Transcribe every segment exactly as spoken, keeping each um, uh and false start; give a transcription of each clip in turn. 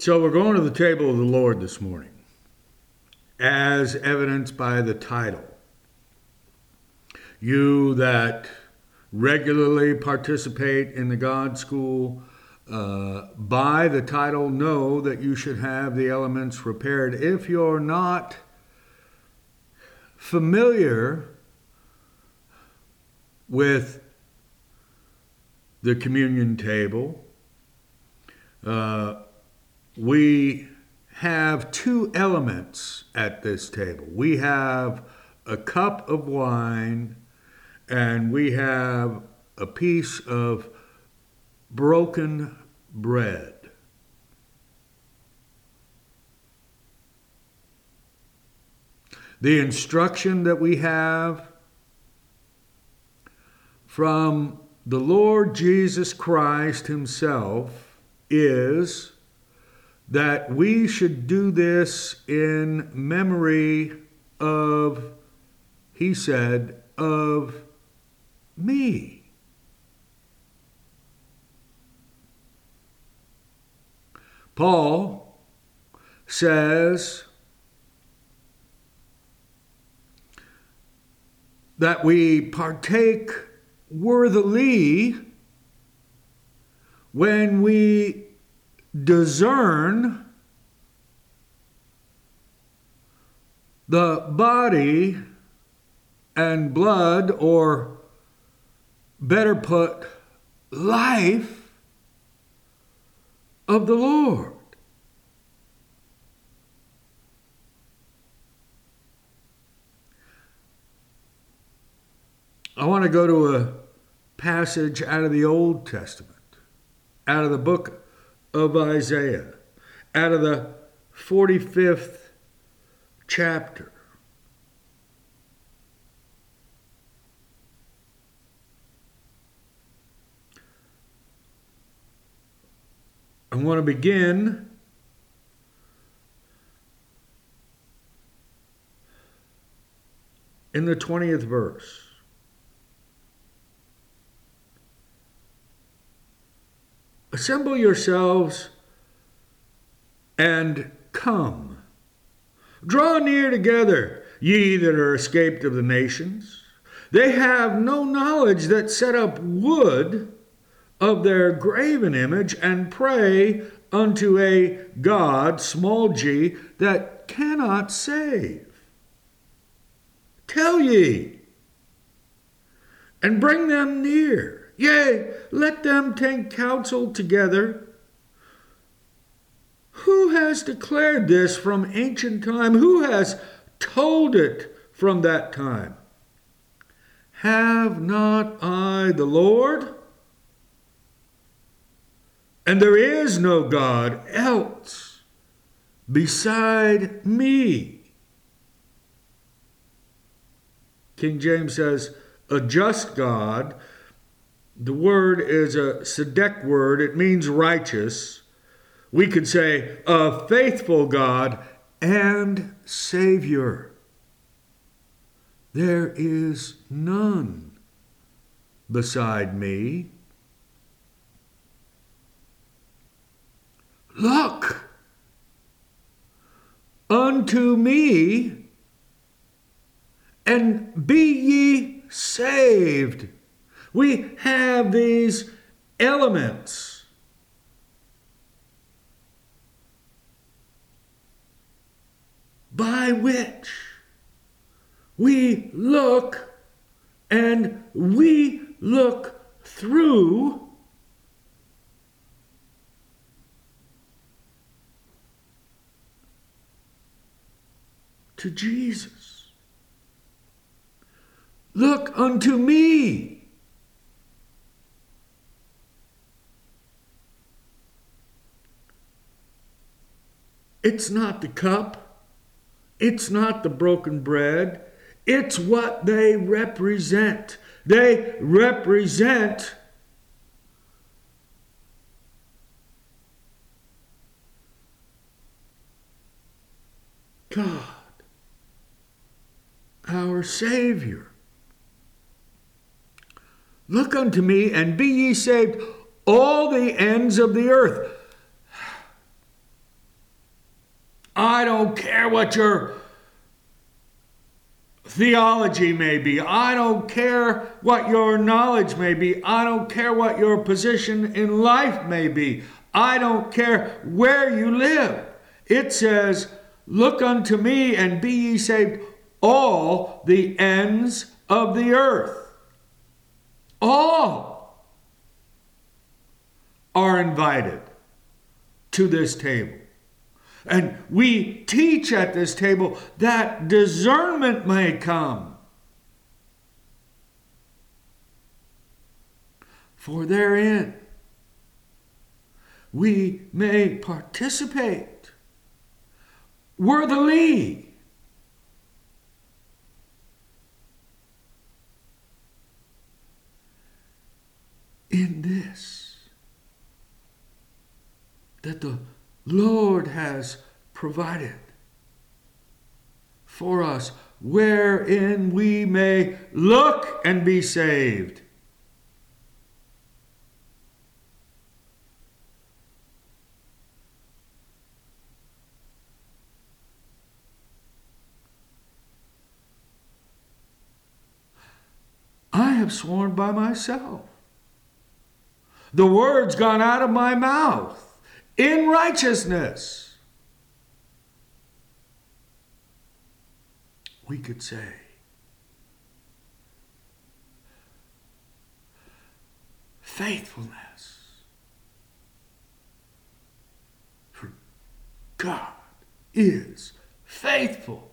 So we're going to the table of the Lord this morning, as evidenced by the title. You that regularly participate in the God School uh, by the title know that you should have the elements prepared. If you're not familiar with the communion table, uh, we have two elements at this table. We have a cup of wine and we have a piece of broken bread. The instruction that we have from the Lord Jesus Christ himself is that we should do this in memory of, he said, of me. Paul says that we partake worthily when we discern the body and blood, or better put, life of the Lord. I want to go to a passage out of the Old Testament, out of the book of Isaiah, out of the forty-fifth chapter. I want to begin in the twentieth verse. Assemble yourselves and come. Draw near together, ye that are escaped of the nations. They have no knowledge that set up wood of their graven image and pray unto a God, small g, that cannot save. Tell ye, and bring them near. Yea, let them take counsel together. Who has declared this from ancient time? Who has told it from that time? Have not I the Lord? And there is no God else beside me. King James says, a just God. The word is a Tzedek word. It means righteous. We could say a faithful God and Savior. There is none beside me. Look unto me and be ye saved. We have these elements. By which we look and we look through to Jesus. Look unto me. It's not the cup. It's not the broken bread. It's what they represent. They represent God, our Savior. Look unto me and be ye saved, all the ends of the earth. I don't care what your theology may be. I don't care what your knowledge may be. I don't care what your position in life may be. I don't care where you live. It says, look unto me and be ye saved, all the ends of the earth. All are invited to this table. And we teach at this table that discernment may come. For therein we may participate worthily in this, that the Lord has provided for us, wherein we may look and be saved. I have sworn by myself. The word's gone out of my mouth in righteousness. We could say, faithfulness. For God is faithful.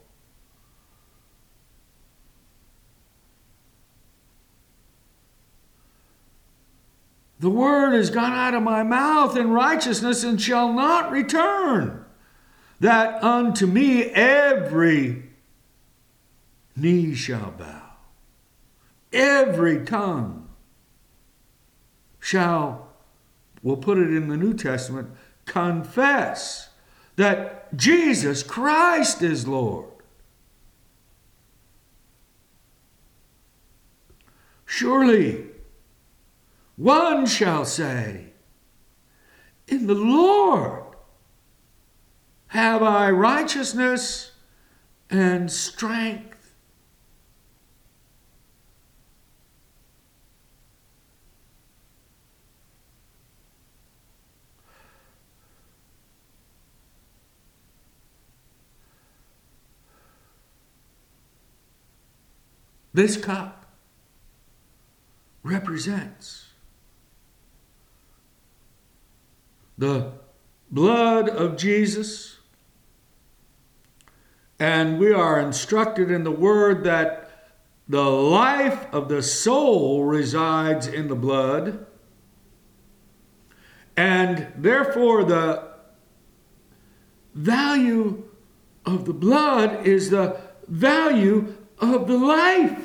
The word has gone out of my mouth in righteousness and shall not return, that unto me every knee shall bow, every tongue shall, we'll put it in the New Testament, confess that Jesus Christ is Lord. Surely one shall say, in the Lord have I righteousness and strength. This cup represents the blood of Jesus, and we are instructed in the word that the life of the soul resides in the blood, and therefore the value of the blood is the value of the life.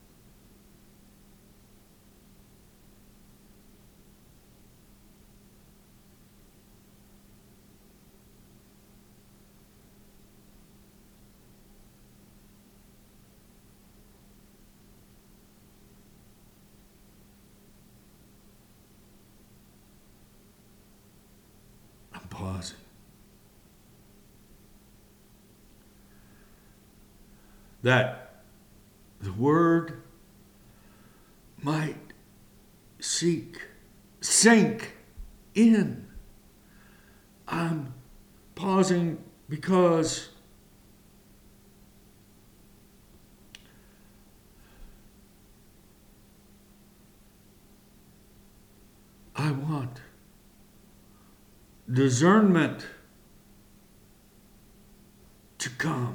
Pausing. That the word might seek, sink in. I'm pausing because I want discernment to come.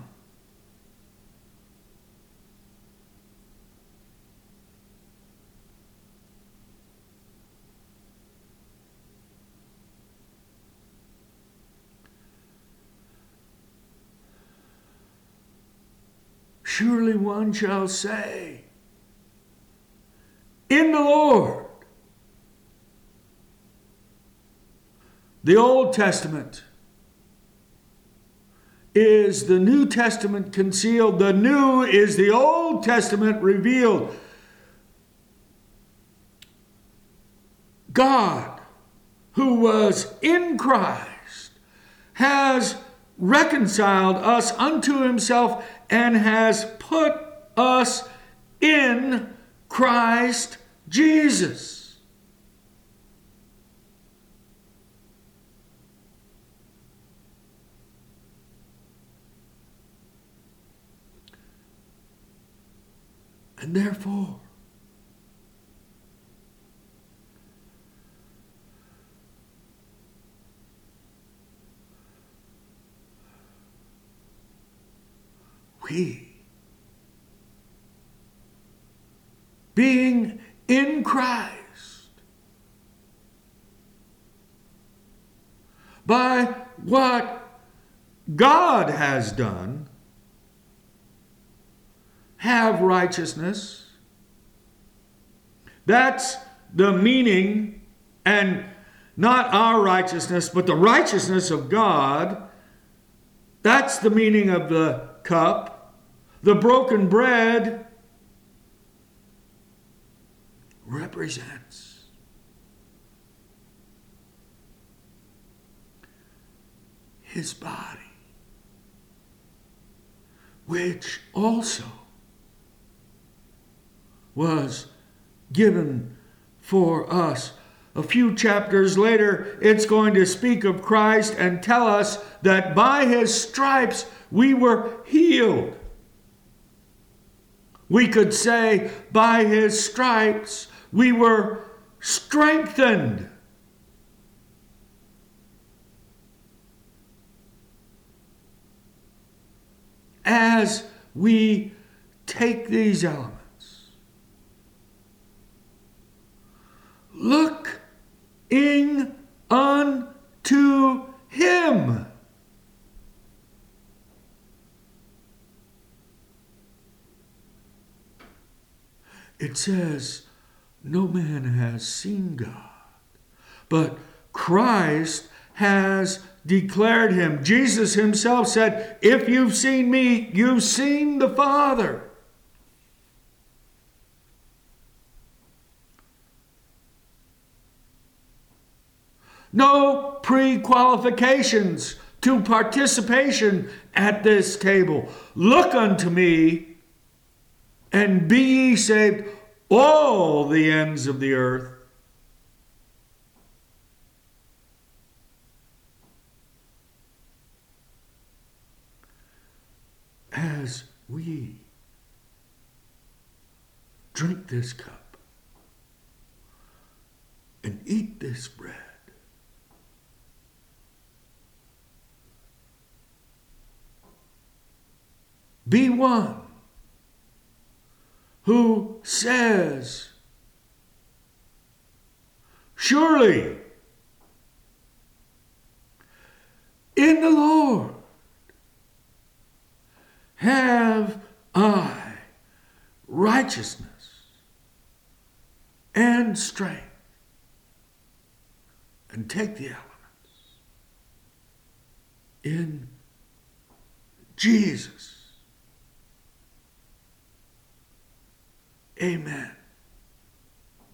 Surely one shall say, in the Lord. The Old Testament is the New Testament concealed. The New is the Old Testament revealed. God, who was in Christ, has reconciled us unto himself and has put us in Christ Jesus. And therefore, we, being in Christ, by what God has done, have righteousness. That's the meaning, and not our righteousness, but the righteousness of God. That's the meaning of the cup. The broken bread represents his body, which also was given for us. A few chapters later, it's going to speak of Christ and tell us that by his stripes we were healed. We could say by his stripes we were strengthened. As we take these elements, looking unto him. It says, no man has seen God, but Christ has declared him. Jesus himself said, if you've seen me, you've seen the Father. No pre-qualifications to participation at this table. Look unto me, and be ye saved, all the ends of the earth. As we drink this cup and eat this bread, be one who says, surely in the Lord have I righteousness and strength. And take the elements in Jesus. Amen.